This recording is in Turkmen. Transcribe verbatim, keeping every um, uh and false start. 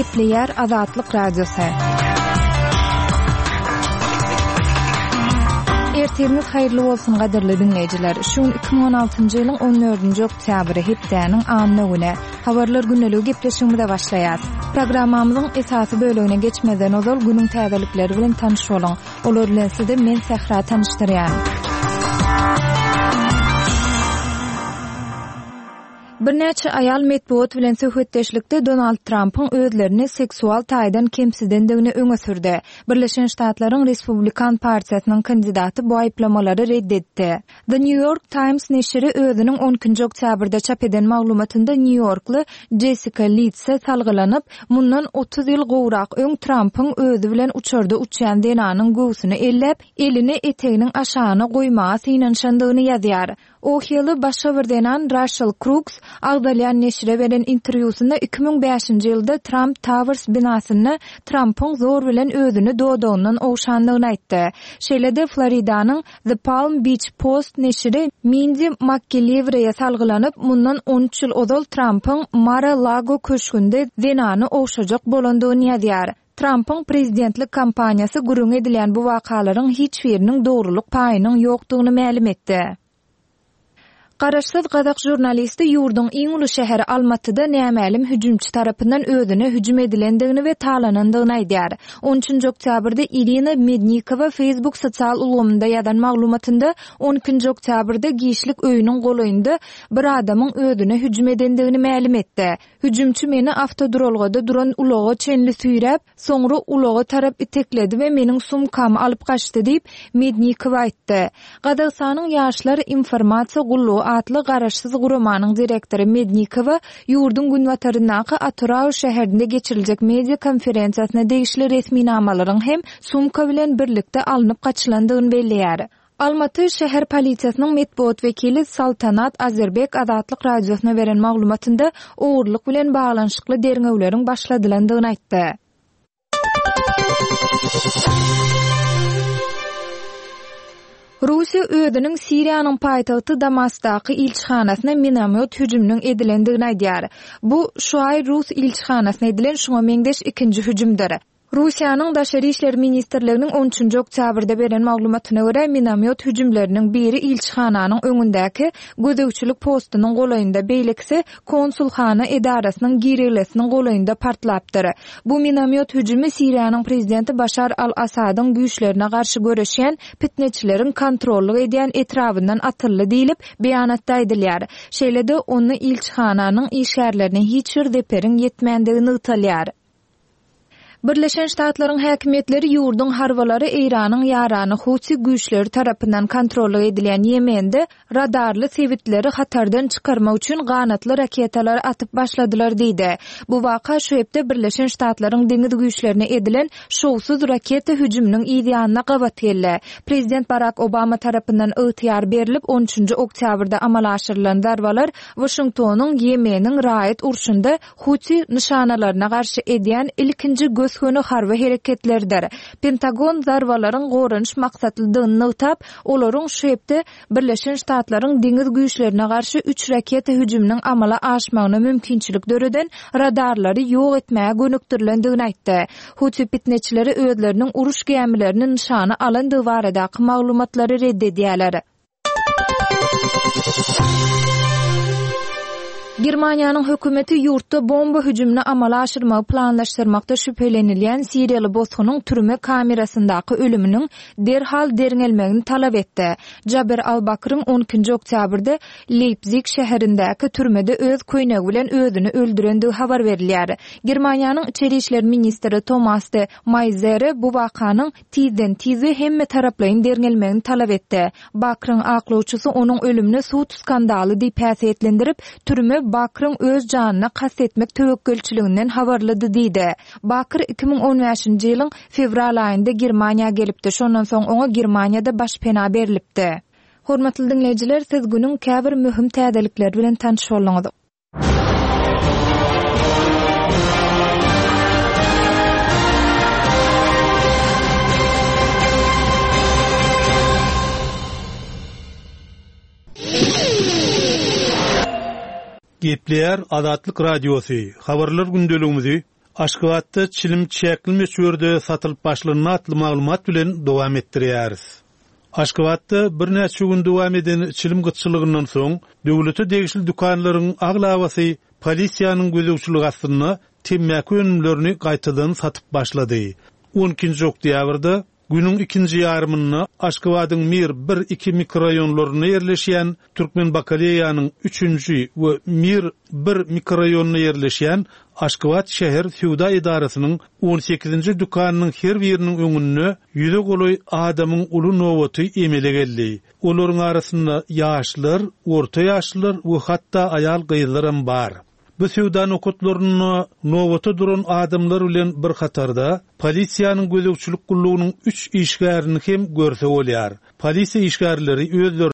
Gepleýär Azatlyk Radiosu. Ertiriniz haýyrly bolsun gaderli dinleýijiler. Şu iki bin on altyncy ýylyň on dördünji oktýabry hepdäniň anyny güne habarlar günneligi gepleşigimizde başlaýar. Programmamyzyň esasy bölügine geçmeden ozal günüň täzelikleri bilen tanyş bolan. Olar bilen sizi men Sehra tanışdyrýan. Bir näçe aýal medeniýet bilen söhbetdeşlikde Donald Trump'yň özlerini seksual taýdan kemsizdendigini öňe sürdi. Birleşen Ştatlaryň Respublikan partiýasynyň kandidaty bu aýplamalary reddetdi. The New York Times neşri özüniň onunçy oktýabrda çap eden maglumatynda New Yorkly Jessica Litze salgylanyp, mundan otuz ýyl gowrak öň Trump'yň özü bilen uçurda uçýan denanyň göwsüni ellep, elini eteginiň aşagyna goýmagy ýanşandygyny ýazýar. O ýyly başga bir denan Russell Crooks Agdalyan neşre beren interwýusynda iki bin beşinji ýylda Trump Towers binasyny Trump'yň zor bilen özüni doýdygyndan owşandygyny aýtdy. Şeýlede Floridanyň The Palm Beach Post neşri Mindy McGillivray salgylanyp, mundan on üç ýyl ozal Trump'yň Mar-a-Lago köşkünde denany owşajak bolandygyny ýazýar. Trump'yň prezidentlik kampaniýasy gurung edilen bu wakalaryň hiç biriniň dogruluk paýynyň ýokdugyny ma'lum etdi. Garaşsyz Gazak jurnalisti ýurduň iň uly şäheri Almatyda nämälim hüjümçi tarapyndan özüne hüjüm edilendigini we talanandygyny aýdýar. on üçinji oktýabrda Irina Mednikova Facebook sosial ulgamynda ýazan maglumatynda on ikinji oktýabrda Giýişlik öýüniň golaýynda bir adamyň özüne hüjüm edendigini ma'lum etdi. Hüjümçi meni avtodrolgada duran ulaga çenli süýräp, soňra ulaga tarap itekledi we meniň sumkamy alyp gaçdy diýip Mednikova aýtdy. Gazakstanyň ýaşlar informasiýa gullugy atly garaşsyz guramanyň direktori Mednikova ýurdun günwataryndaky Aturau şäherinde geçiriljek media konferensiýasyna degişli resmi namalaryň hem sumka bilen birlikde alınıp gaçylandygyny belliýär. Almaty şäher polisiýasynyň medeniýet wekili Saltanat Azerbek Azatlyk Radiosyna beren maglumatynda owurlyk bilen baglanyşykly derňewleriň başladylandygyny aýtdy. Russiýa özüniň Siriýanyň paýtagty Damasdaky ilçihanasyna minomyot hüjüminiň edilendigini aýdýar. Bu şu ay Rus ilçihanasyna edilen şoňa meňdeş ikinji hüjümdir. Russiýanyň Daşary işler ministrliginiň on üçinji oktýabrda beren maglumatyna görä, minomyot hüjümleriniň biri ilçihananyň öňündäki gözegçilik postunyň golaýynda beýlekse konsulhana edarasynyň girilesiniň golaýynda partlapdyr. Bu minomyot hüjümi Siriýanyň prezidenti Başar al-Asadyň güýçlerine garşy göreşýän pitneçileriň kontrollyk edýän etrafyndan atyldy diýilip beýanatda aýdylýar. Şeýlede onu ilçihananyň işgärlerine hiç bir deperiň ýetmändigini ýytalýar. Birleşen Ştatlaryň häkimetleri ýurdun harbalary Iranyň ýarany Huti güýçleri tarapyndan kontrolly edilen Ýemende radarly sewitleri hatardan çykarmak üçin ganatly raketalar atyp başladylar diýdi. Bu waka şu hepde Birleşen Ştatlaryň deňiz güýçlerine edilen şowsuz raketa hüjüminiň ýa-da gabat geldi. Prezident Barack Obama tarapyndan ýetýär berilip on üçinji oktýabrda amal aşyrylan darbalar Washingtonyň Ýemeniň raýat urşunda Huti nişanalaryna garşy edýän ilkinji göni harby hereketlerdir. Pentagon zarbalaryň goranyş maksatlydygyny ýytap, olaryň şu hepde Birleşen Ştatlaryň deňiz güýçlerine garşy üç raketa hüjüminiň amala aşmagyna mümkinçilik döreden radarlary ýok etmäge gönükdirilendigini aýtdy. Huti pitneçileri özleriniň uruş gemilerini nişana alandygy baradaky maglumatlary reddedýärler. Germaniýanyň hökümeti ýurtda bomba hüjümini amala aşyrmagy planlaşdyrmakda şüphelenilýän Siriýaly bozgunyň türme kamerasyndaky ölüminiň derhal derňelmegini talap etdi. Jaber Al-Bakryň on ikinji oktýabrda Leipzig şäherindäki türmede öz köýnegi bilen özüni öldürendigi habar berilýär. Germaniýanyň içeri işler ministri Thomas de Maizière bu wakanyň tizden tizi hemme taraplaryň derňelmegini talap etdi. Bakryň aklawçysy onuň ölümini sut skandaly diýip häsiýetlendirip, türme Bakr'ın öz canına kastetmek töwekkülçiliginden habarlady diýdi. Bakr iki bin on beşinji ýylyň fevral aýynda Germaniýa gelipdi. Şondan soň oňa Germaniýada başpena berilipdi. Hormatly dinleýijiler, siz günüň käbir möhüm täzelikleri bilen tanış bolýaňyz. Gepleýär Azatlyk Radiosu. Habarlar gündeligimizi Aşgabatda çilim çäkilmez ýerde satylyp başlanyna atly maglumat bilen dowam etdirýäris. Aşgabatda bir näçe gün dowam eden çilim gytçylygyndan soň döwlete degişli dukanlaryň aglawasy polisiýanyň gözegçiligi astyna temmäki önümlerini gaýtadan satyp başlady. on ikinji oktýabrda günüň ikinji ýarymyna Aşgabatyň Mir bir iki mikroraýonlaryna ýerleşýän Türkmen Bakaleýanyň üçünji we Mir bir mikroraýonuna ýerleşýän Aşgabat şäher Suwda idarasynyň on sekizinji dukanynyň her biriniň öňünde ýüze goloý adamyň uly nowaty emele geldi. Olaryň arasynda ýaşlar, orta ýaşlar we hatda aýal gyzlaram bar. Bu Suwda nokatlaryna nowata duran adamlar bilen bir hatarda polisiýanyň gözegçilik gullugynyň üç işgärini hem görse bolýar. Polisiýa işgärleri özleri